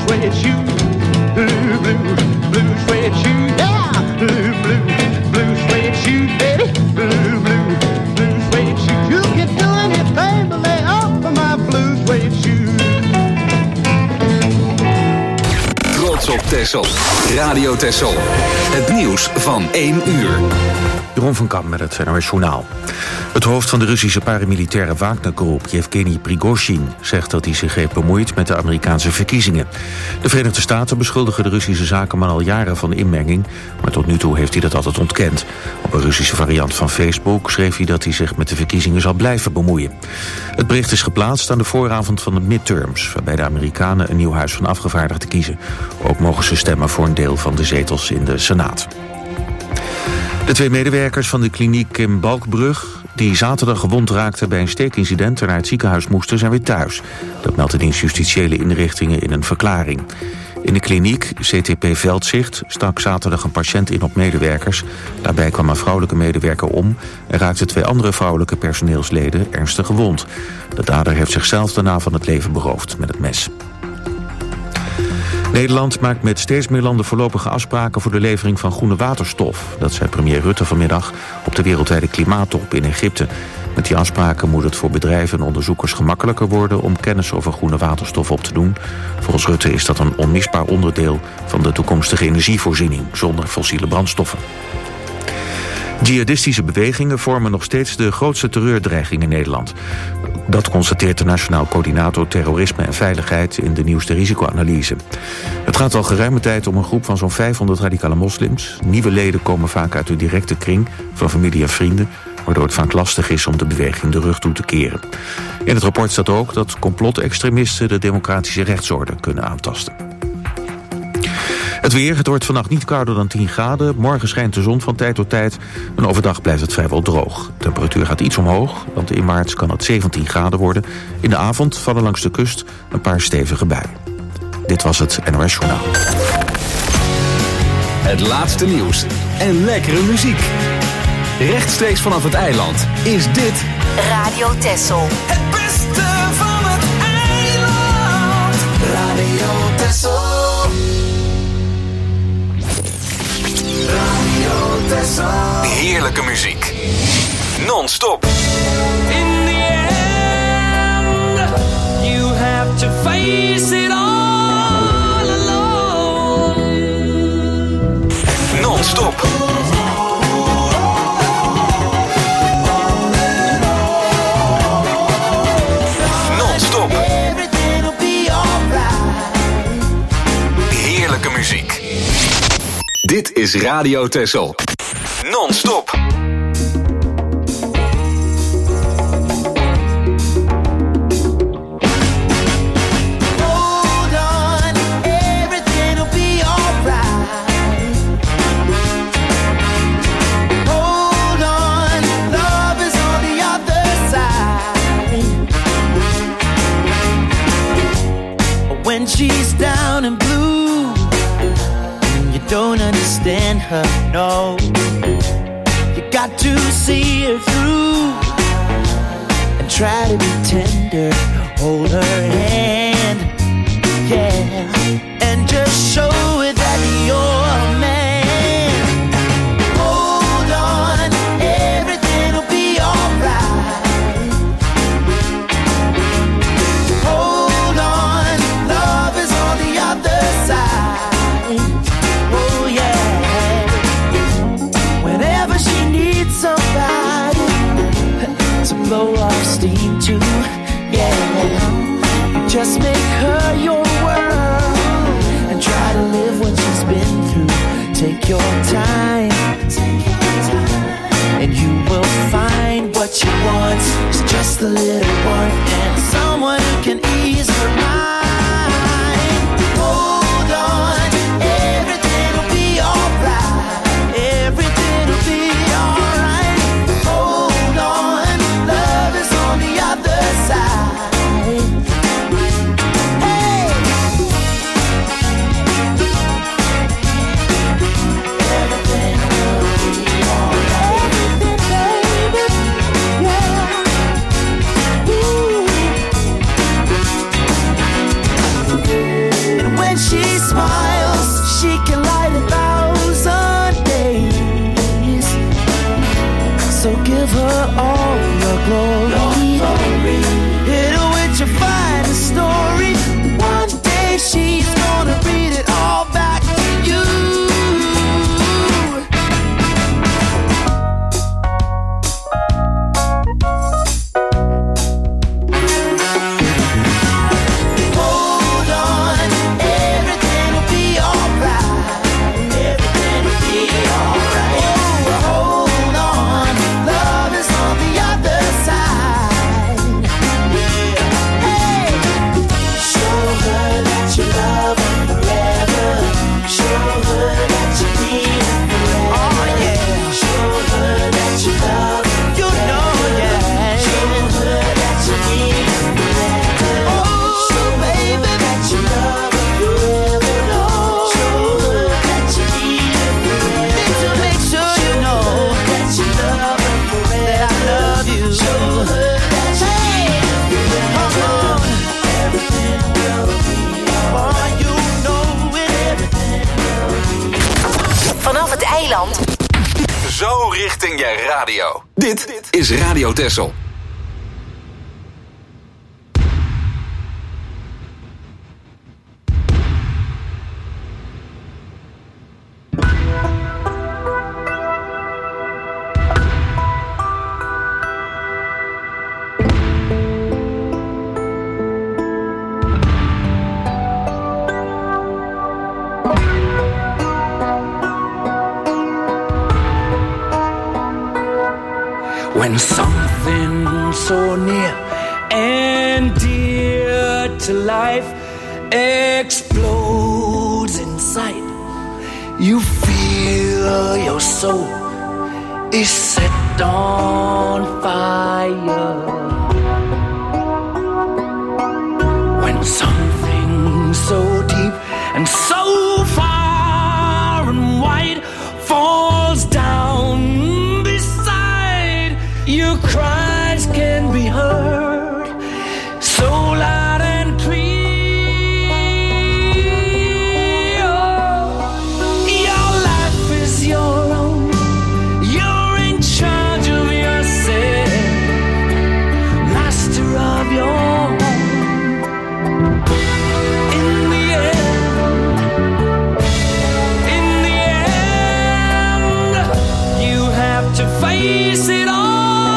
suede shoes. Blue, blue, blue suede shoes. Yeah, blue, blue, blue suede shoes, baby. Blue, blue, blue suede shoes. You can do anything but lay off of my blue suede shoes. Trots op Texel. Radio Texel. Het nieuws van 1 uur. Jeroen van Kamp met het NOS Journaal. Het hoofd van de Russische paramilitaire Wagner-groep, Yevgeny Prigozhin, zegt dat hij zich heeft bemoeid met de Amerikaanse verkiezingen. De Verenigde Staten beschuldigen de Russische zakenman al jaren van inmenging, maar tot nu toe heeft hij dat altijd ontkend. Op een Russische variant van Facebook schreef hij dat hij zich met de verkiezingen zal blijven bemoeien. Het bericht is geplaatst aan de vooravond van de midterms, waarbij de Amerikanen een nieuw huis van afgevaardigden kiezen. Ook mogen ze stemmen voor een deel van de zetels in de Senaat. De 2 medewerkers van de kliniek in Balkbrug, die zaterdag gewond raakten bij een steekincident en naar het ziekenhuis moesten, zijn weer thuis. Dat meldt de dienst Justitiële Inrichtingen in een verklaring. In de kliniek, CTP Veldzicht, stak zaterdag een patiënt in op medewerkers. Daarbij kwam een vrouwelijke medewerker om en raakten 2 andere vrouwelijke personeelsleden ernstig gewond. De dader heeft zichzelf daarna van het leven beroofd met het mes. Nederland maakt met steeds meer landen voorlopige afspraken voor de levering van groene waterstof. Dat zei premier Rutte vanmiddag op de wereldwijde klimaattop in Egypte. Met die afspraken moet het voor bedrijven en onderzoekers gemakkelijker worden om kennis over groene waterstof op te doen. Volgens Rutte is dat een onmisbaar onderdeel van de toekomstige energievoorziening zonder fossiele brandstoffen. Jihadistische bewegingen vormen nog steeds de grootste terreurdreiging in Nederland. Dat constateert de Nationaal Coördinator Terrorisme en Veiligheid in de nieuwste risicoanalyse. Het gaat al geruime tijd om een groep van zo'n 500 radicale moslims. Nieuwe leden komen vaak uit de directe kring van familie en vrienden, waardoor het vaak lastig is om de beweging de rug toe te keren. In het rapport staat ook dat complotextremisten de democratische rechtsorde kunnen aantasten. Het weer, het wordt vannacht niet kouder dan 10 graden. Morgen schijnt de zon van tijd tot tijd. En overdag blijft het vrijwel droog. De temperatuur gaat iets omhoog, want in maart kan het 17 graden worden. In de avond vallen langs de kust een paar stevige buien. Dit was het NOS Journaal. Het laatste nieuws en lekkere muziek. Rechtstreeks vanaf het eiland is dit Radio Texel. Het beste van het eiland. Radio Texel. Radio Texel. heerlijke muziek. Non-stop. In the end, you have to face it all alone. Non-stop. Non-stop. Heerlijke muziek. Dit is Radio Texel. Non-stop. When she's down and blue and you don't understand her, no. You got to see her through and try to be tender, hold her hand, yeah, and just show her that you're a man. Hold on, everything will be alright. Hold on, love is on the other side. Oh yeah. Whenever she needs somebody to blow off steam to, yeah, you just make her your world and try to live what she's been through. Take your time, and you will find what she wants is just a little warmth and someone who can ease her mind. Hold on, everything will be alright. Everything will be alright. Hold on, love is on the other side. Hey! Everything will be alright. Everything, baby, yeah. give her all your glory. Hit her with your finest story. One day she's gonna read it all back to you. Hold on, everything will be alright. Everything will be alright. Oh, hold on, love is on the other side. Yeah. Hey, show her that you love her forever. Show her that you need her forever. Oh yeah. Show her that you love her. You know, yeah. Show her that you need her forever. Oh, show baby that you love her forever. Show her that you need her forever. Need to make sure you know that you love her forever. That I love you. Show her that you need her forever. Everything will be alright. You know it. Everything will be. Vanaf het eiland. Zo richting je radio. Dit is Radio Texel. When something so near and dear to life explodes in sight, you feel your soul is set on fire. When something so deep and so far and wide falls down, your cries can be heard so loud and clear. Your life is your own. You're in charge of yourself, master of your home. In the end, you have to face it all.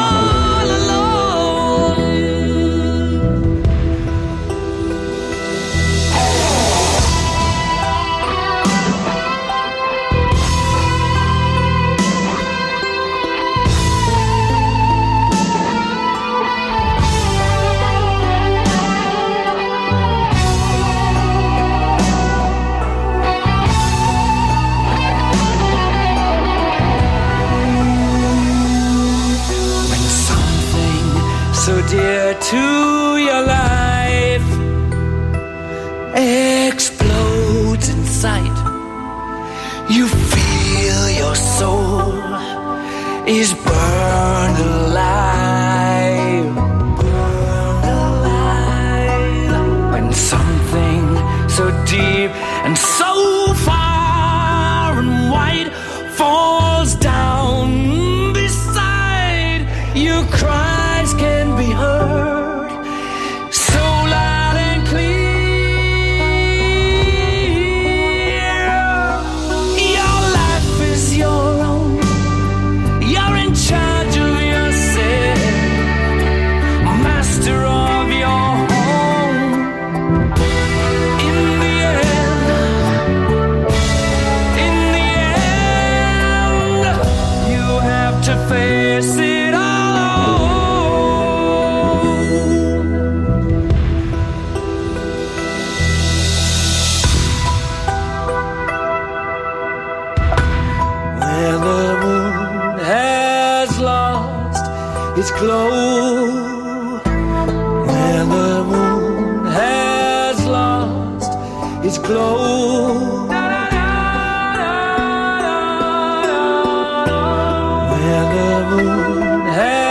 So dear to your life explodes in sight. You feel your soul is burned alive. Burned alive. When something so deep and so far and wide falls down beside you, cries can be heard so loud and clear. Your life is your own. You're in charge of yourself, master of your home. In the end, you have to face it all. Its glow, where the moon has lost its glow, where the moon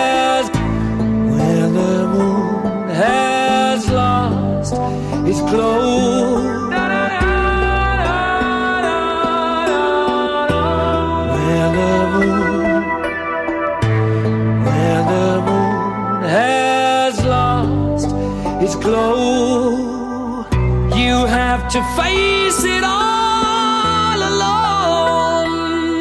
has lost its glow, where the moon to face it all alone.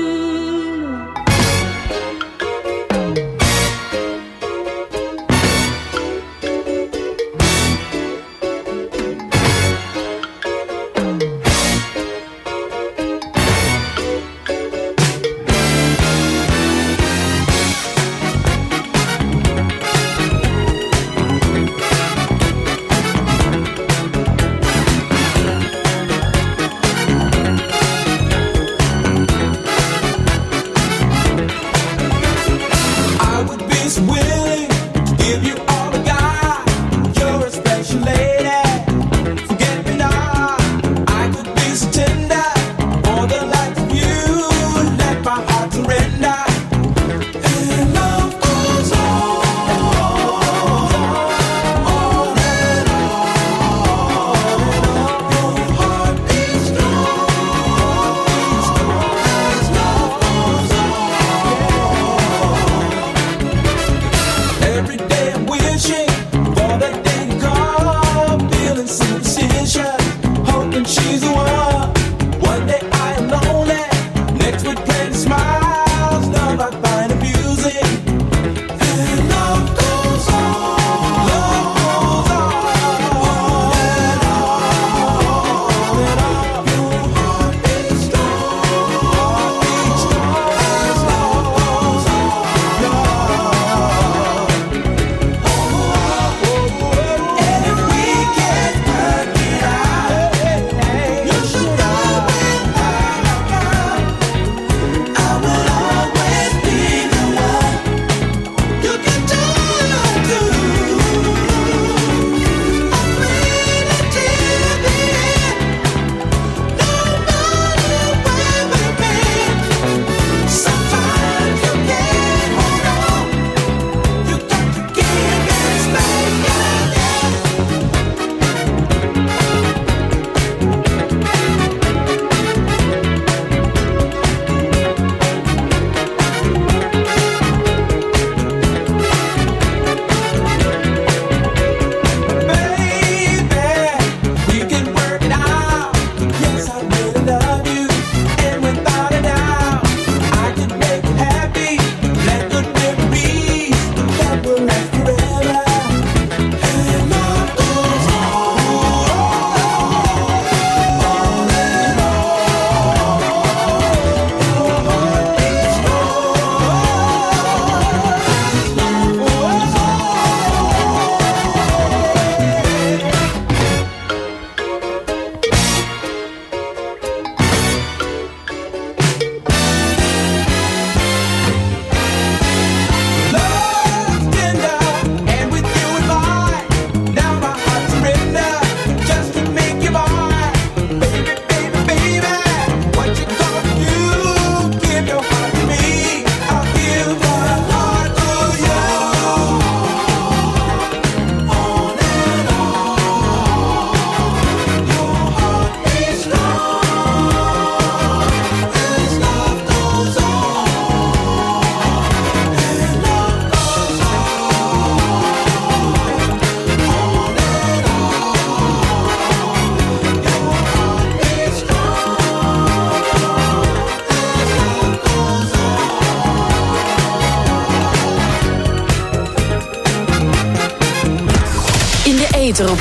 Op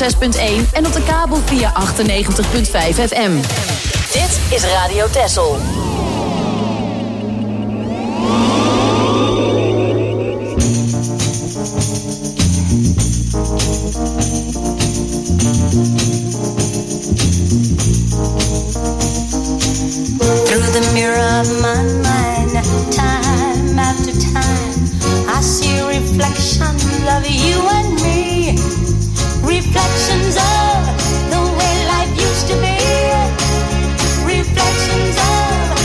106.1 en op de kabel via 98.5 FM. Dit is Radio Texel. Through the mirror of my mind, time after time, I see reflections of you and me. Reflections of the way life used to be. Reflections of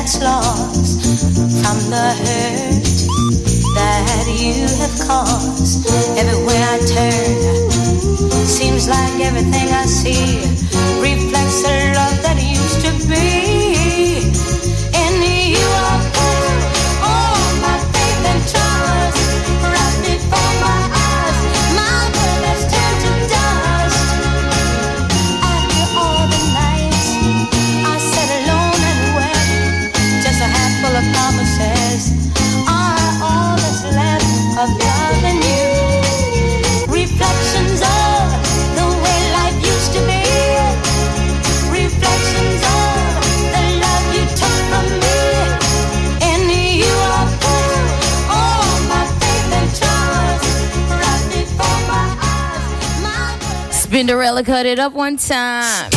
that's lost from the hurt that you have caused. Everywhere I turn, seems like everything I see reflects the love that used to be. In you I put all my faith and trust, right before my eyes, my world has turned to dust. After all the nights I sat alone and wept, just a handful of promises are all that's left of loving you. Reflections of the way life used to be. Reflections of the love you took from me. In you I put all my faith and trust, right before my eyes, my world. Spinderella cut it up one time.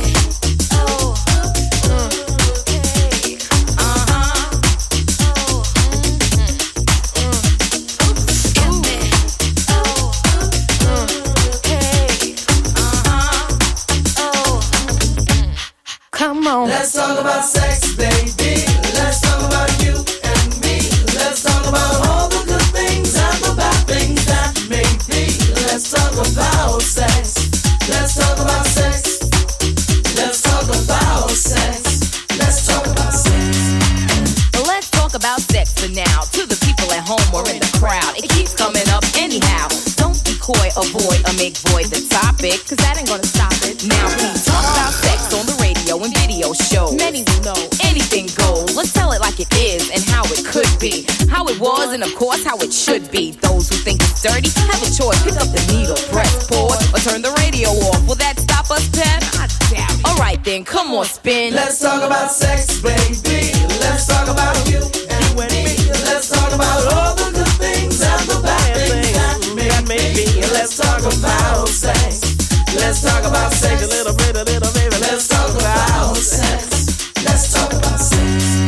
Come on. Let's talk about sex, baby. Let's talk about you and me. Let's talk about all the good things and the bad things that may be. Let's talk about sex. Let's talk about sex. Let's talk about sex. Let's talk about sex. Well, let's talk about sex for now. To the people at home or in the crowd, it keeps coming up anyhow. Don't be coy, avoid, or make void the topic, cause that ain't gonna stop it. Now please talk about sex on the radio and video shows. Many will know anything goes. Let's tell it like it is and how it could be, how it was and of course how it should be. Those who think it's dirty have a choice. Pick up the needle, press pause, or turn the radio off. Will that stop us, Pep? I doubt it. Alright then, come on, spin. Let's talk about sex, baby. Let's talk about you and me. Let's talk about all the good things and the bad things that may be. Let's talk about sex. Let's talk about sex a little bit, baby. Let's talk about sex. Let's talk about sex.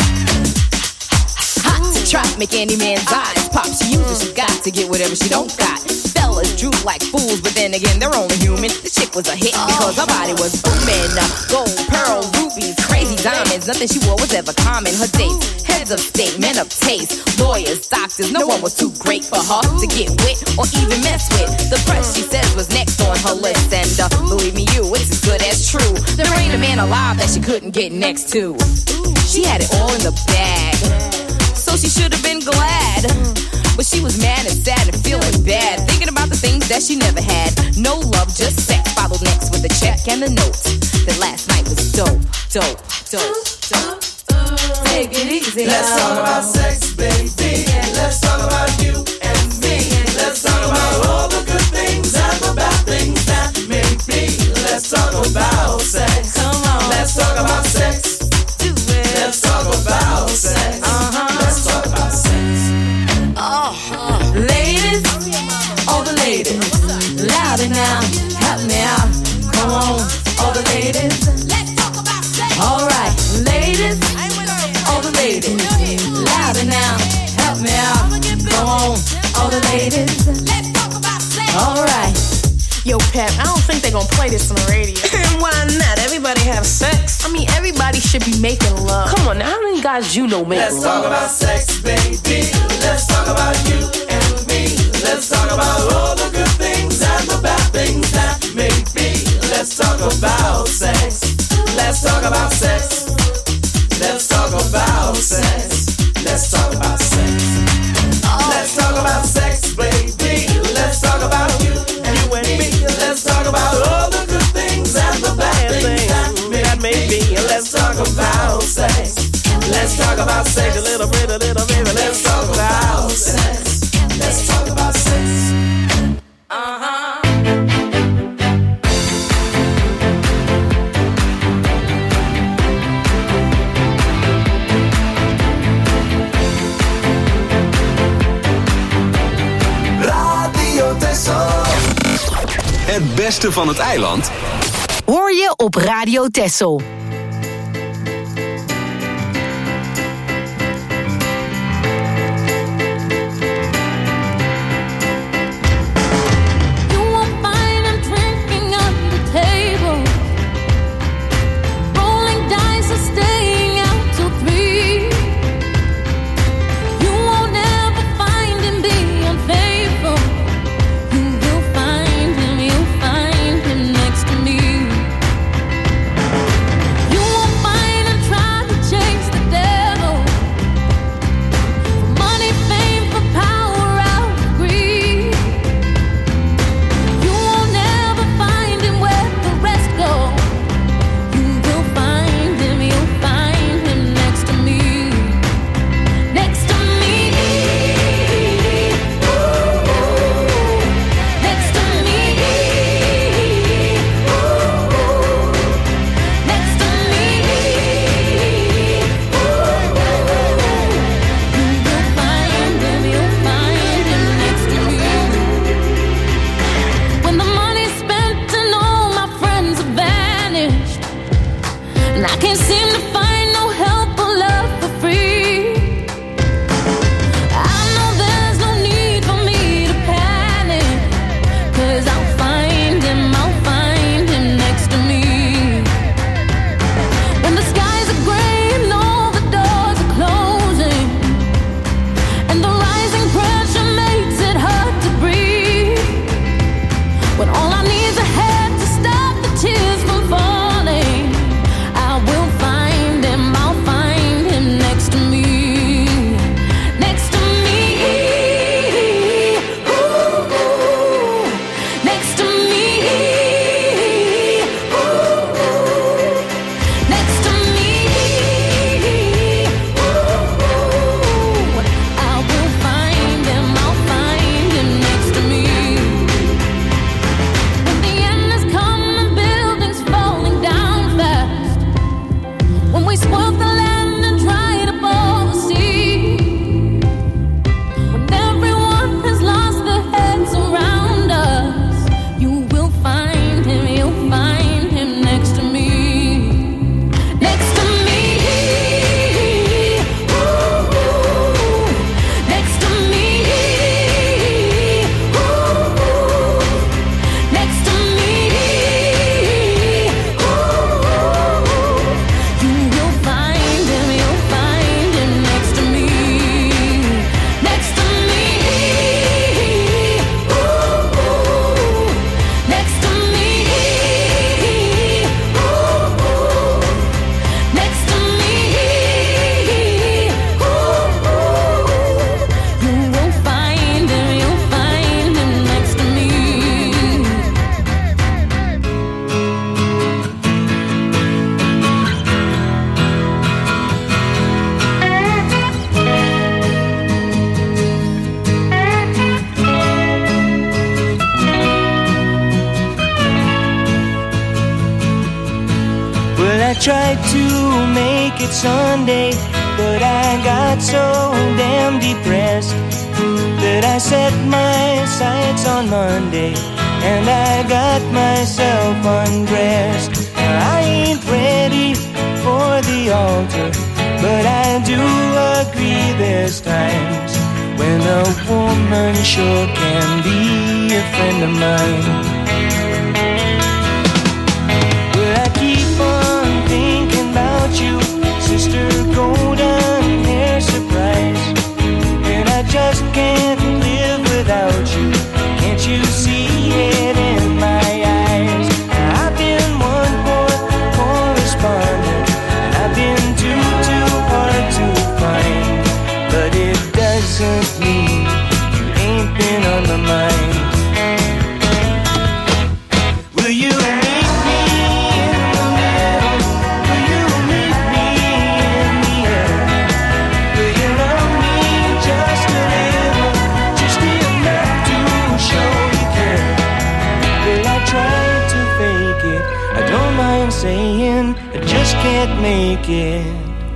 Hot to trap, make any man's eyes pop. She uses, she got to get whatever she don't got. Fellas droop like fools, but then again, they're only human. The chick was a hit because her body was booming. Gold, pearl, rubies, crazy diamonds. Nothing she wore was ever common. Her dates, heads of state, men of taste, lawyers, doctors. No one was too great for her to get with or even mess with. The press, she says, was next on her list. And believe me, it's as good as true. There ain't a man alive that she couldn't get next to. She had it all in the bag, so she should have been glad. But she was mad and sad and feeling bad, thinking about the things that she never had. No love, just sex, followed next with a check and a note. That last night was dope, dope, dope, dope. Take it easy. Let's talk about sex, baby. Let's talk about you and me. Let's talk about all the good things and the bad things that may be. Let's talk about sex. Come on. Let's talk about sex. Do it. Let's talk about sex. Let's talk about sex. Ladies, all the ladies, louder now, help me out. Come on, all the ladies, let's talk about sex. All right, ladies, all the ladies, louder now, help me out. Come on, all the ladies, let's talk about sex. All right. Yo, Pep, I don't think they're gonna play this on the radio. Why not? Everybody have sex. I mean, everybody should be making love. Come on, now, how many guys you know make Let's love? talk about sex, baby. Let's talk about you and me. Let's talk about all the good things and the bad things that may be. Let's talk about sex. Let's talk about sex. Let's talk about sex. Let's talk about sex. Let's talk about sex, baby. Let's talk about you and me. Let's talk about all the good things and the bad things that may be. Let's talk about sex. Let's talk about sex a little bit, baby. Let's talk about sex. Let's talk about sex. Radio Tessel. Het beste van het eiland Hoor je op Radio Tessel. Rolling dice or staying out till 3. tried to make it Sunday, but I got so damn depressed that I set my sights on Monday, and I got myself undressed. I ain't ready for the altar, but I do agree there's times when a woman sure can be a friend of mine. But I keep on thinking about you, Sister Golden Hair Surprise, and I just can't live without you. Can't you see it in my eyes? I've been one more correspondent, and I've been too hard to find, but it doesn't mean you ain't been on my mind. Will you meet me in the middle? Will you meet me in the air? Will you love me just a little, just enough to show you care? Will I try to fake it? I don't mind saying I just can't make it.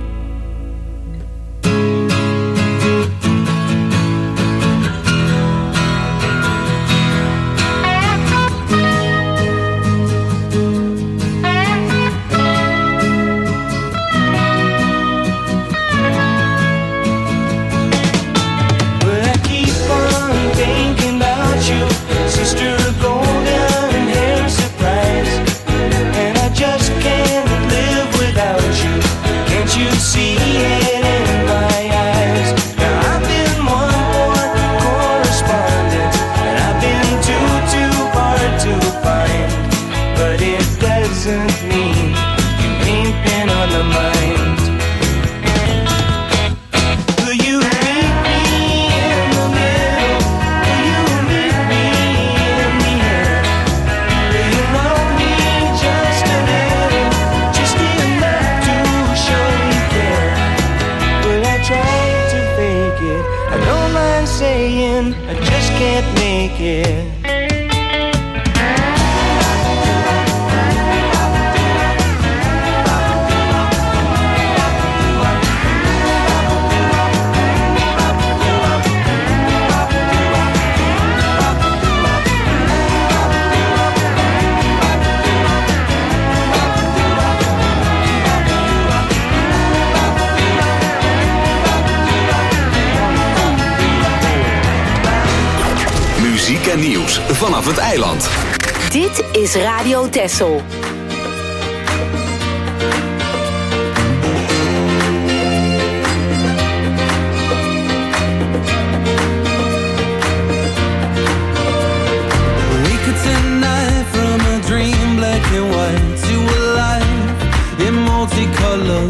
En nieuws vanaf het eiland. Dit is Radio Texel. We could tonight from a dream black and white to a life in multicolor.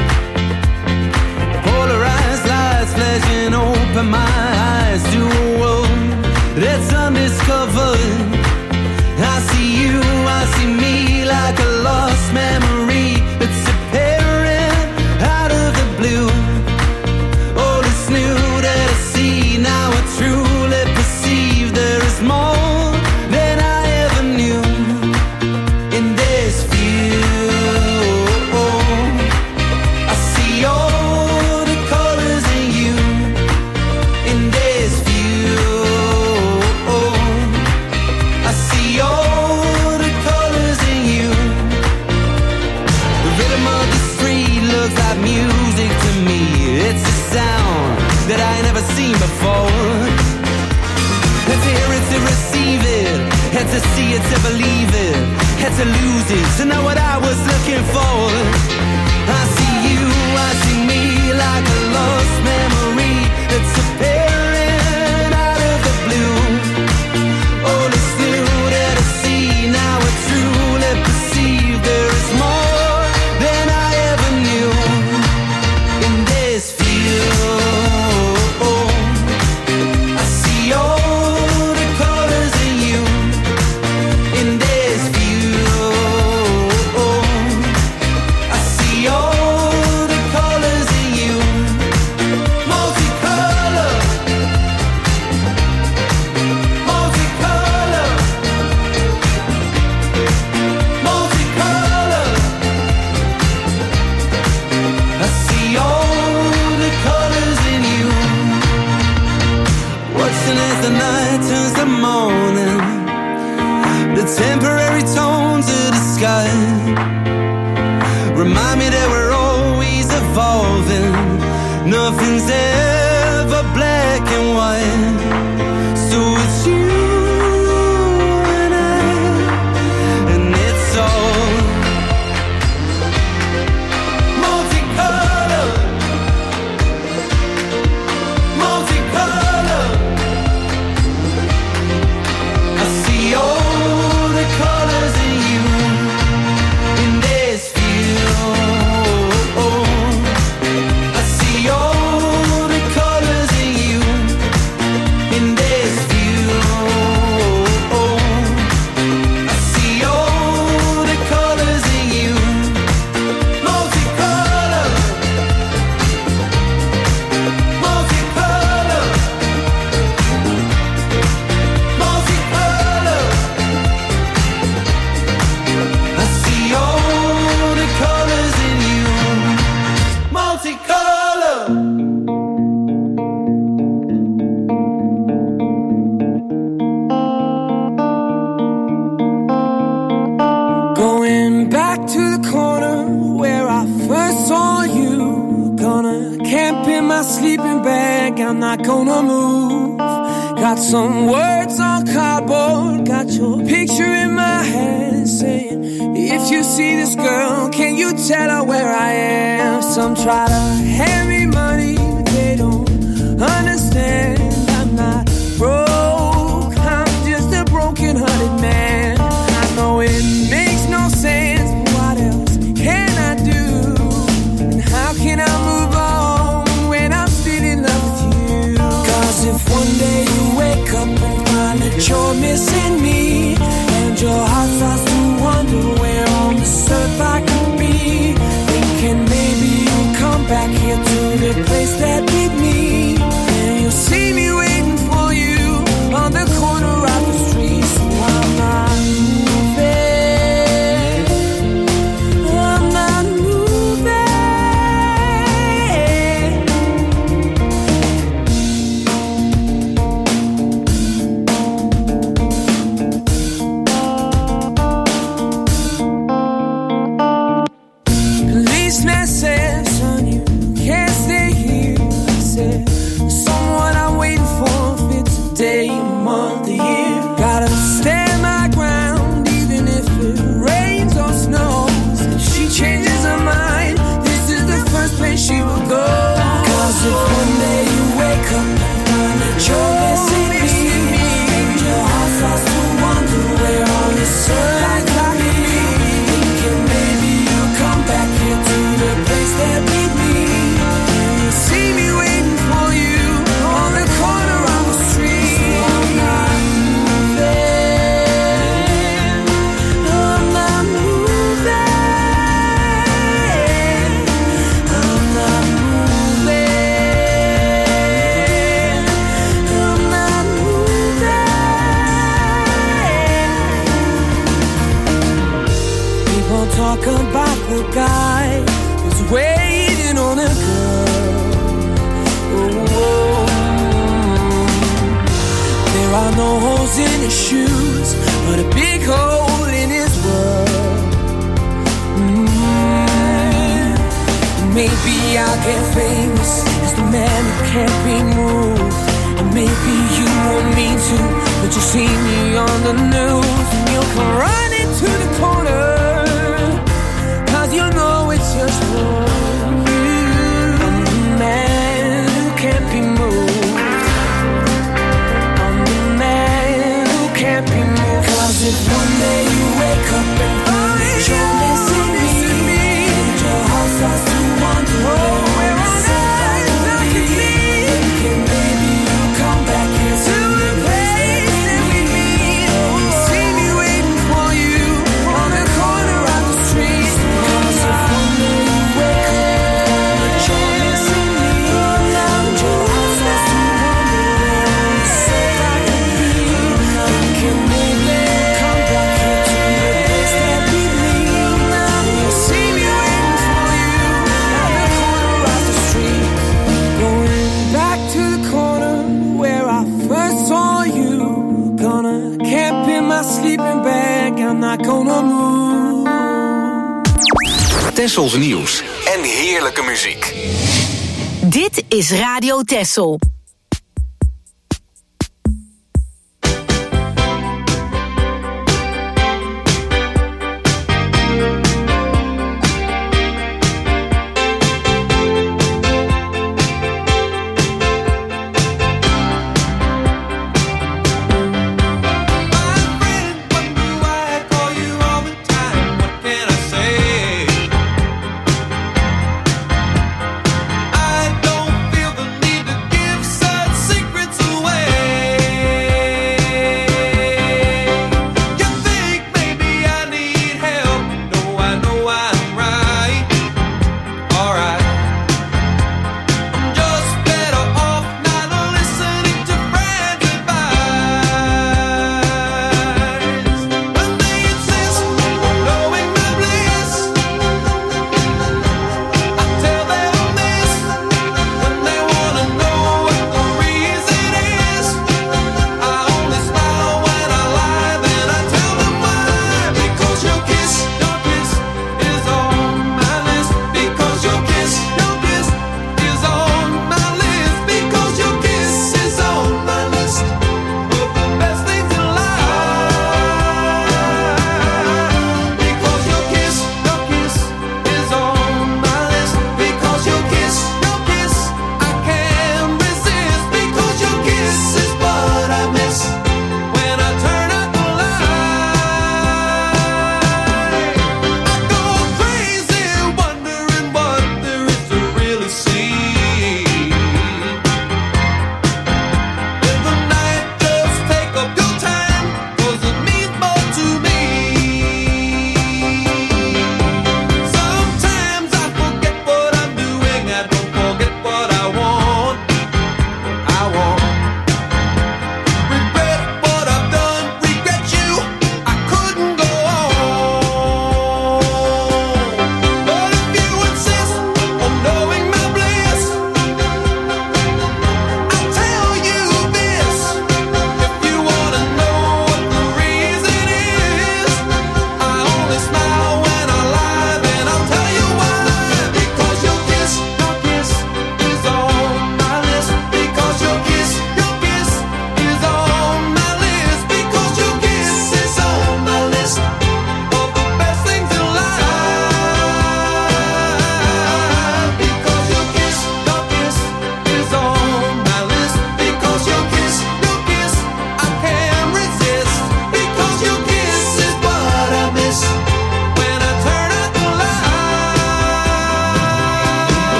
Polarized lights flashing open my eyes to a world that's undiscovered. I see you, I see me like a lost memory that's appearing out of the blue. All is new that I see, now I truly perceive there is more than I ever knew in this view. I see all the colors in you in this view. I see all the colors in you. The rhythm of the street looks like music to me. It's a sound that I ain't never seen before. Had to hear it to receive it, had to see it to believe it, had to lose it to know what I was looking for. I see you, I see me like a lost memory that's appearing out of the blue. All is new that I see, now I truly perceive there is more than I ever knew in this field. I see all the colors in you in this view. I see all the colors in you. dancing as the night turns to morning. The temporary tones of the sky remind me that we're always evolving. Nothing's ever black and white. So it's you and I, and it's all multicolor, multicolor. I see all the colors in you in this view. I see all the colors in you in this view. I see all the colors in you, multicolor, multicolor, multicolor. I see all the colors in you, multicolor. Going back to the corner where I first saw you. Gonna camp in my sleeping bag, I'm not gonna move. Got some words on cardboard, got your picture in my hand, saying, if you see this girl, can you tell her where I am? Some try to hand me money, but they don't understand. I'm not broke, I'm just a broken-hearted man. I know it makes no sense, but what else can I do? And how can I move on when I'm still in love with you? 'Cause if one day you wake up and find that you're missing me, and your heart starts to wonder where on this earth I could be, thinking maybe you'll come back here to the place that with me, and you'll see me waiting for you on the corner of the street. So I'm not moving, I'm not moving. Policeman said, son, you can't stay here. I said, there's someone I'm waiting for, if it's a day, a month, a year. Gotta stand my ground, even if it rains or snows. If she changes her mind, this is the first place she will go. 'Cause if one day you wake up and find that you're missing me, and your heart starts to wonder where all this earth I could be, thinking maybe you'll come back here to the place that with me, and you'll see me waiting for you on the corner of the street. So I'm not moving, I'm not moving, I'm not moving, I'm not moving. People talk about the guy who's waiting on a girl. Oh, there are no holes in his shoes, but a big hole in his world. Maybe I'll get famous as the man who can't be moved, and maybe you want me to, but you see me on the news, and you'll come running to the corner, 'cause you know it's just wrong. I'm the man who can't be moved, I'm the man who can't be moved. 'Cause if one day you wake up and find that you're missing me, and your heart starts to wonder where on earth I could be, thinking maybe you'll come back here to the place that we meet. You see me waiting for you on the corner Tessels nieuws en heerlijke muziek. Dit is Radio Tessel. I don't feel the need to give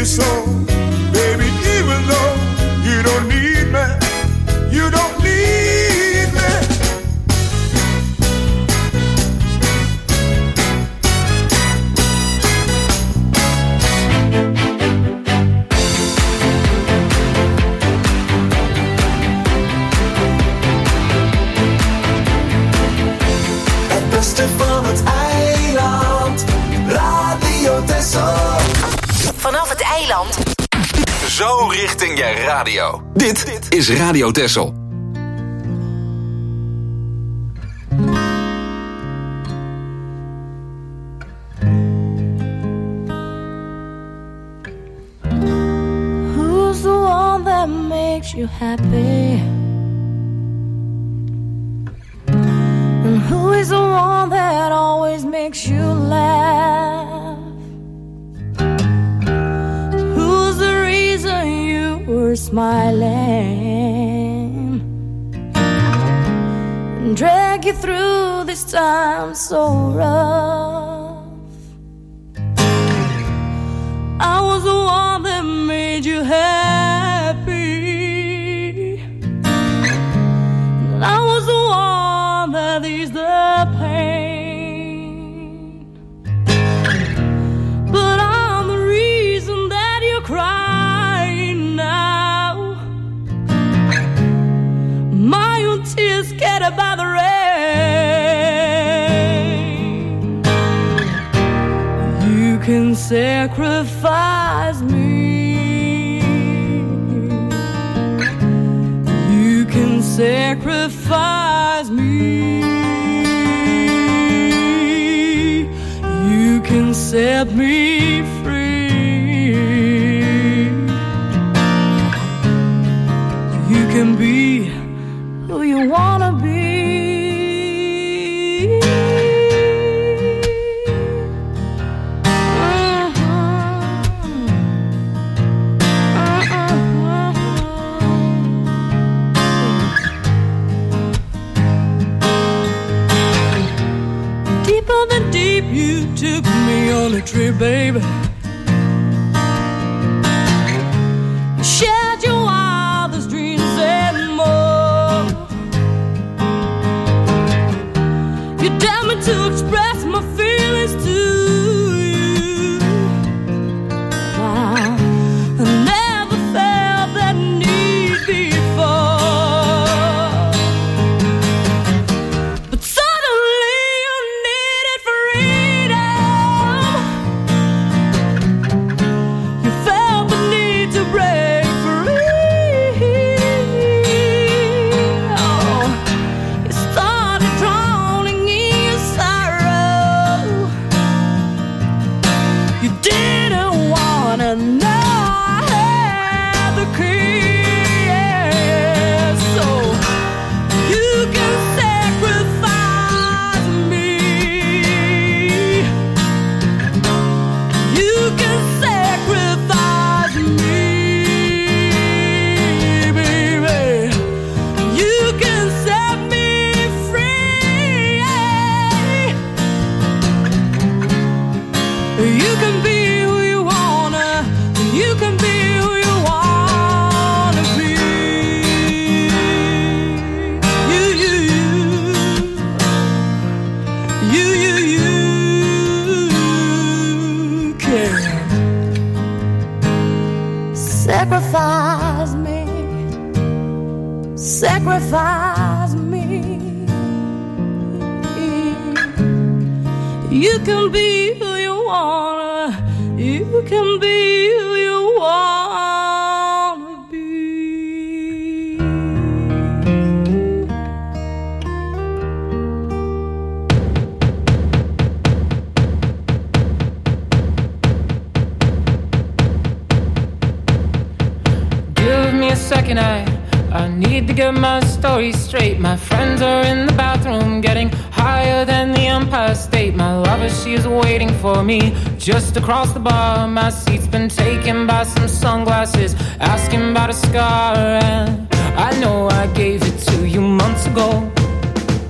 you so, baby, even though you don't need me, you don't need me. Het beste van het eiland, Radio Texel. Vanaf het eiland. Zo richting je radio. Dit is Radio Texel. Who's the one that makes you happy? And who is the one that always makes you laugh? Who's the reason you were smiling and drag you through this time so rough? I was the one that made you happy, and I was the one that eased the pain. But I'm the reason that you're crying now. My own tears scattered by the rain. You can sacrifice me. You can sacrifice me. You can set me free. You can be who you wanna be. Deeper than deep, you took me on a trip, baby. You shared your wildest dreams and more. You dared me to express my feelings to you. Wow, I never felt that need before. But suddenly you needed freedom. You felt the need to break free. Oh, you started drowning in your sorrow. You didn't wanna know I had the key, yeah. So you can sacrifice me. You can sacrifice me, baby. You can set me free. You can be who you wanna. You can be who you wanna be. You can sacrifice me. Sacrifice me. You can be who you wanna. You can be who you wanna be. Give me a second, I need to get my story straight. My friends are in the bathroom getting higher than the Empire State. My lover, she is waiting for me just across the bar. My seat's been taken by some sunglasses, asking about a scar. And I know I gave it to you months ago.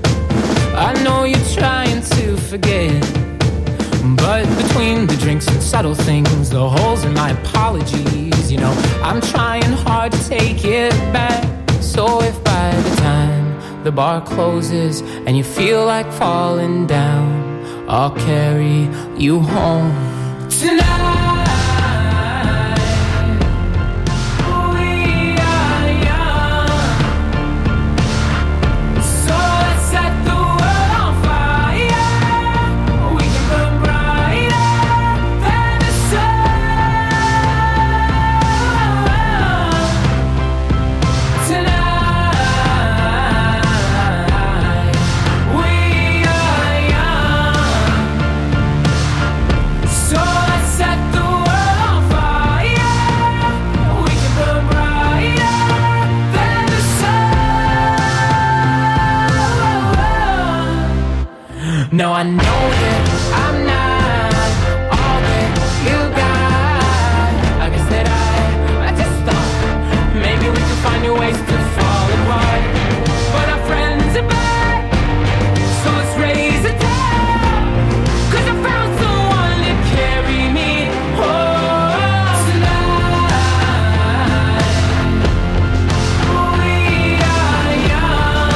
I know you're trying to forget, but between the drinks and subtle things, the holes in my apologies. You know, I'm trying hard to take it back. So if by the time the bar closes and you feel like falling down, I'll carry you home tonight. No, I know that I'm not all that you got. I guess that I just thought maybe we could find new ways to fall apart. But our friends are back, so let's raise a toast. 'Cause I found someone to carry me home tonight. We are young,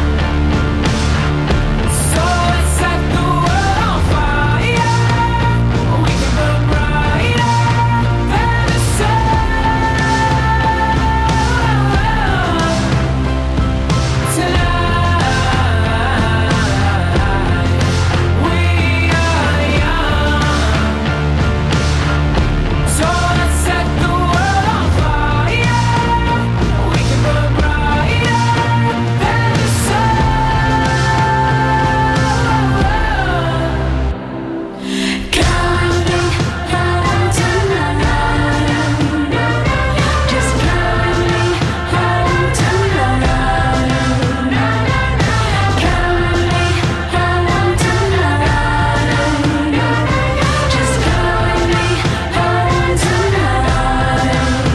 so let's set the world on fire. We can burn brighter than the sun tonight. We are young, so let's set the world on fire. We can burn brighter than the sun. Coming home tonight. Just coming home tonight. Coming home tonight. Just coming home tonight.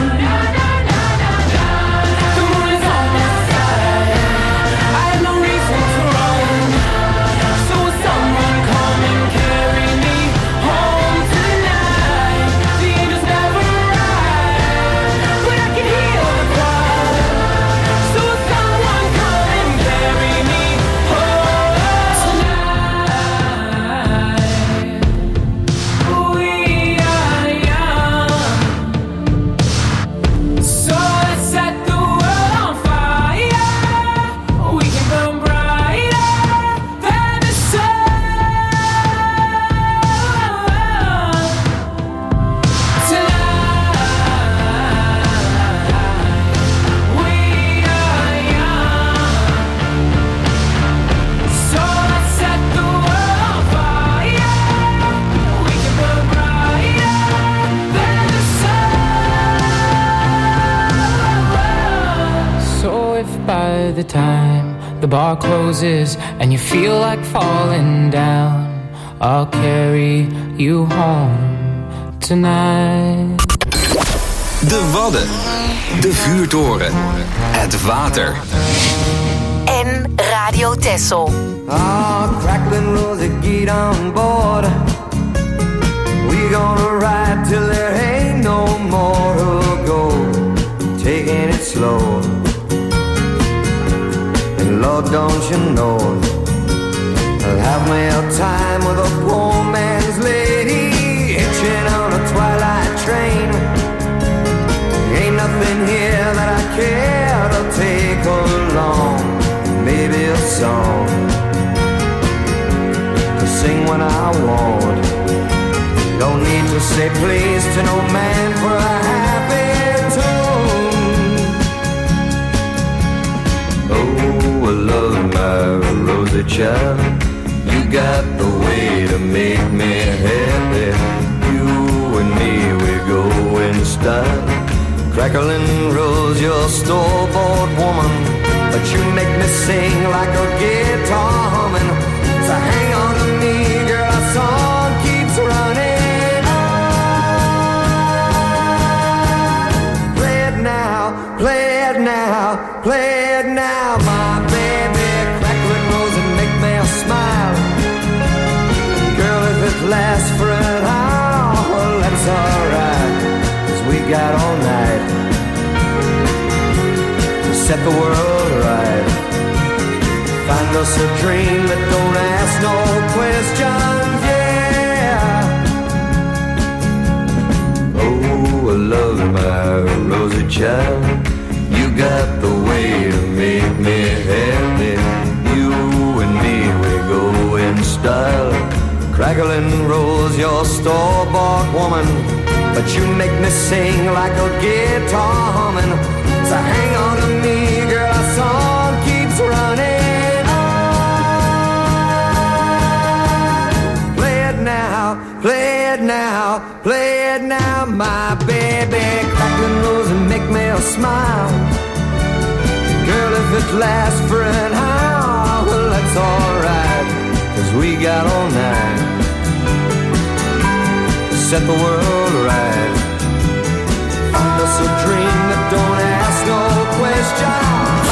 The moon is on my side. I have no reason to run. So will someone come and carry me home tonight? The angels never arrive, but I can hear the choir. So will someone come and carry me home tonight? We are young, so let's set the world on fire. We can burn brighter than the sun tonight. We are young, so let's set the world on fire. We can burn brighter than the sun. So if by the time the bar closes and you feel like falling down, I'll carry you home tonight. De Wadden. De Vuurtoren. Het water. En Radio Texel. Ah, crackling rosy, get on board. We gonna ride till there ain't no more to go. Taking it slow. And Lord, don't you know, I'll have me a time with a poor man's lady, hitching on a twilight train. Ain't nothing here that I care to take along. Maybe a song to sing when I want. Don't need to say please to no man for a happy tune. Oh, I love my rosy child. You got the way to make me happy. You and me, we go in style. Crackling rose, you're store-bought woman, but you make me sing like a guitar humming. So hang on to me, girl, our song keeps running on. Play it now, play it now, play it now, my baby. Crackling rose and make me smile. Girl, if it lasts for an hour set the world right. Find us a dream that don't ask no questions, yeah. Oh, I love my rosy child. You got the way to make me happy. You and me, we go in style. Crackling rolls your store-bought woman, but you make me sing like a guitar humming. So hang on to me, girl, our song keeps running on. Play it now, play it now, play it now, my baby. Crackling rolls and make me smile. Girl, if it lasts for an hour, well, that's alright, 'cause we got all night to set the world right. Find us a dream that don't ask no questions.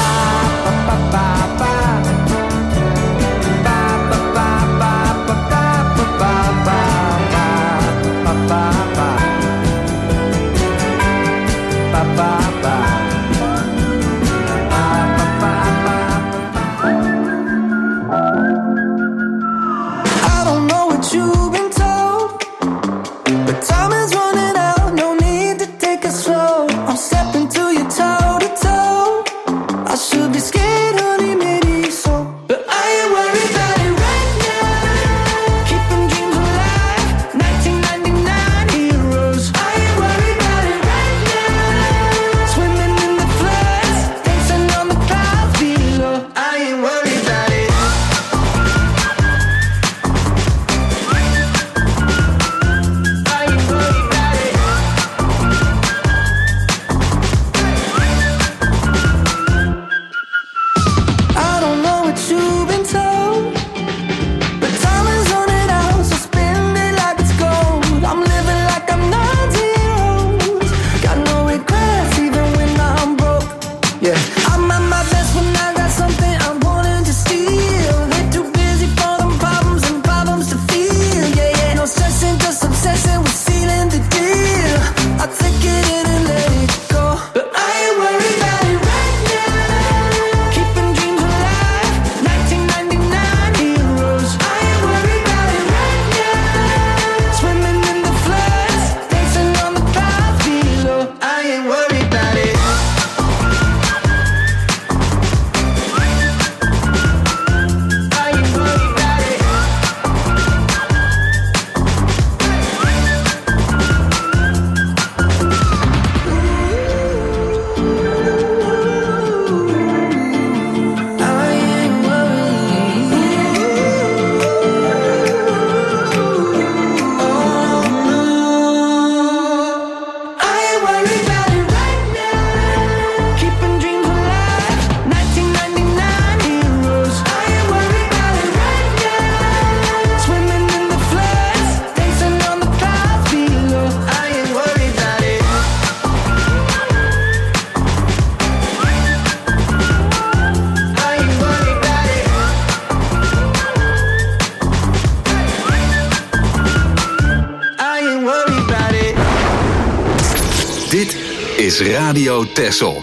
is Radio Texel.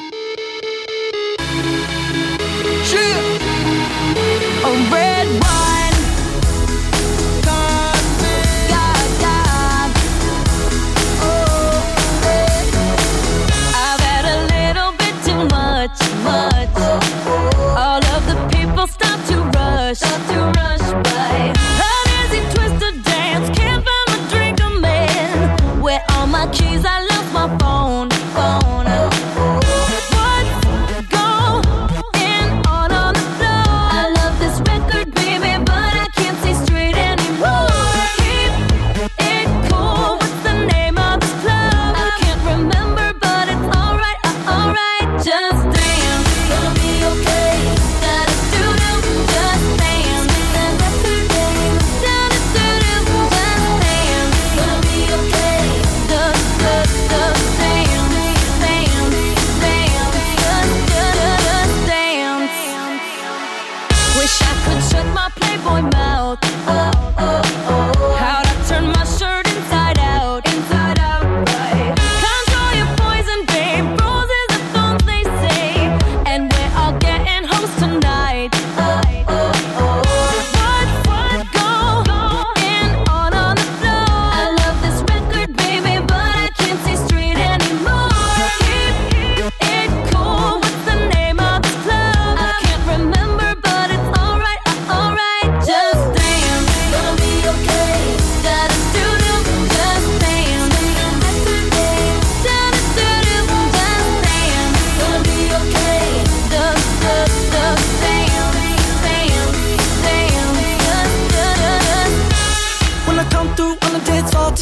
Keys, I lost my phone.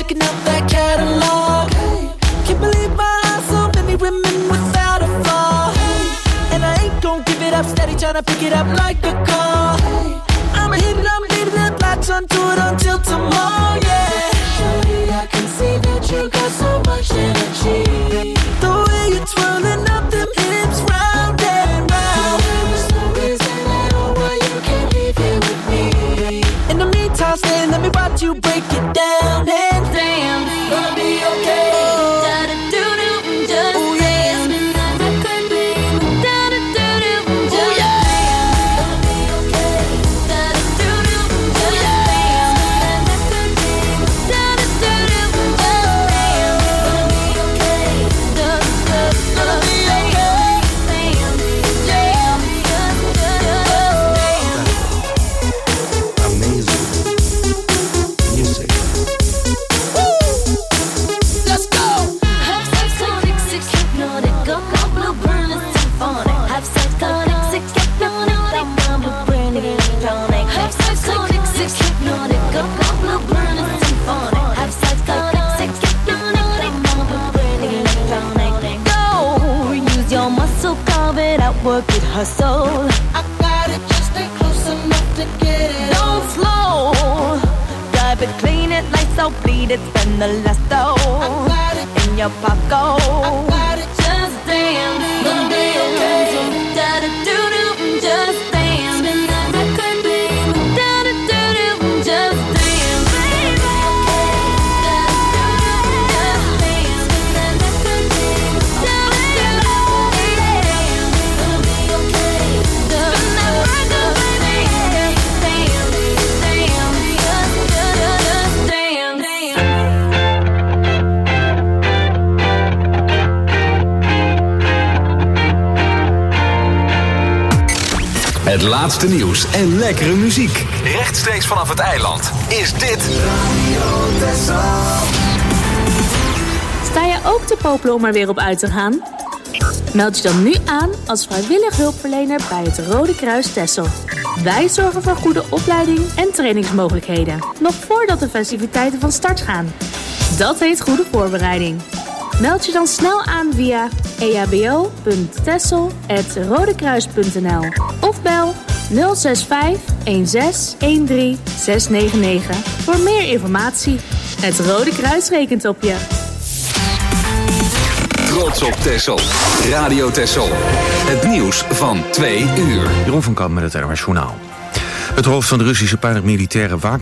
checking out that catalog. Hey, can't believe my eyes, so many women without a flaw. Hey, and I ain't gon' give it up, steady tryna pick it up like a car. Hey, I'ma hit it, I'ma leave it, latch onto it until tomorrow, yeah. Shorty, I can see that you got so much energy. The way you're twirling up them hips round and round. There's no reason at all why you can't leave here with me. In the meantime, stay, let me watch you break it down. And damn, gonna be okay. Work it, hustle. I got it, just stay close enough to get it. Don't slow. Drive it, clean it, lights out, bleed it, spend the last dough. I got it in your pocket. I got it, just dance. Gonna be okay. Da da do do, just dance. Spin that record, baby. Da da do do, just dance, baby. Da da do do, just dance. Spin that record, baby. Da da do do. Het laatste nieuws en lekkere muziek. Rechtstreeks vanaf het eiland is dit Radio Texel. Sta je ook te popelen om er weer op uit te gaan? Meld je dan nu aan als vrijwillig hulpverlener bij het Rode Kruis Texel. Wij zorgen voor goede opleiding en trainingsmogelijkheden. Nog voordat de festiviteiten van start gaan. Dat heet goede voorbereiding. Meld je dan snel aan via ehbo.texel@rodekruis.nl of bel 065 16 13 699 voor meer informatie. Het Rode Kruis rekent op je. Trots op Texel. Radio Texel. Het nieuws van 2 uur. Jeroen van Kamp met het NOS Journaal. Het hoofd van de Russische paramilitaire Wagner